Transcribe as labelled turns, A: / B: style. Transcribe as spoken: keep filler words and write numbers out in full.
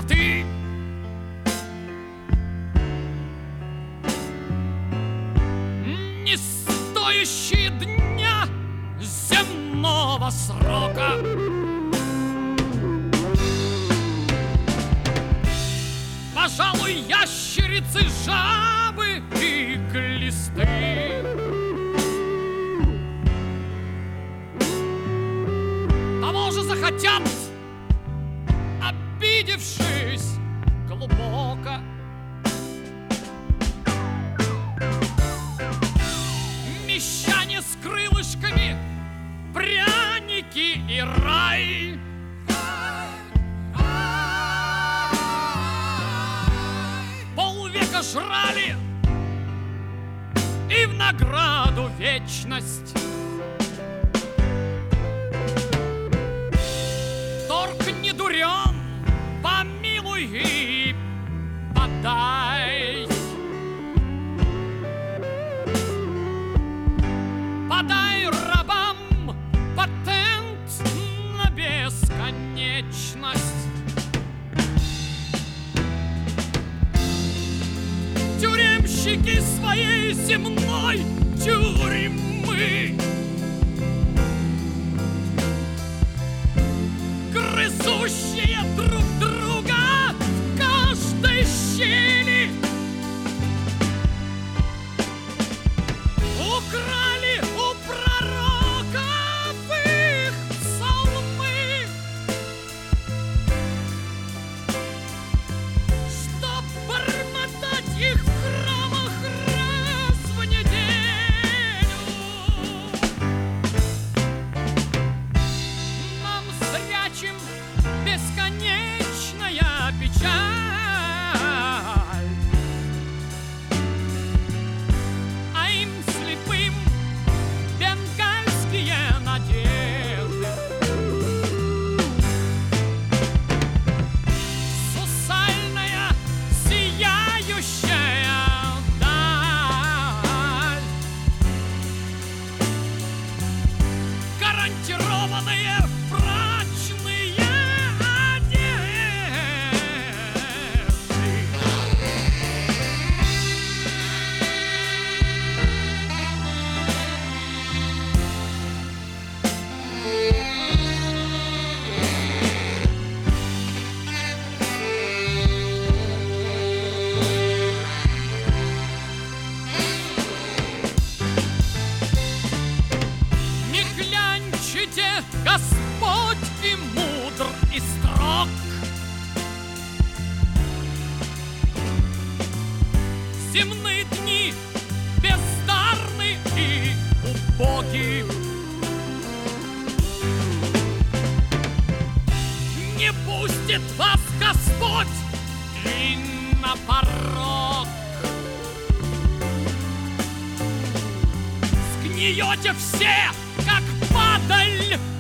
A: красоты. Не стоящие дня земного срока. Пожалуй, ящерицы, жабы и глисты. Того же захотят, обидевшись глубоко. Мещане с крылышками, пряники и рай. Полвека жрали и в награду вечность. Торг не дурен, помилуй и подай. Подай рабам патент на бесконечность. Тюремщики своей земной тюрьмы, грызущие друг друга в каждой щели, украли у пророков их псалмы, чтоб бормотать их в храмах раз в неделю. Нам, зрячим, бесконечная печаль, а им, слепым, бенгальские надежды. Сусальная, сияющая даль, гарантированные брачные одежды. Не клянчите, Господь и мудр, и строг. Земные дни бездарны и убоги. Не пустит вас Господь и на порог. Сгниете все, как падаль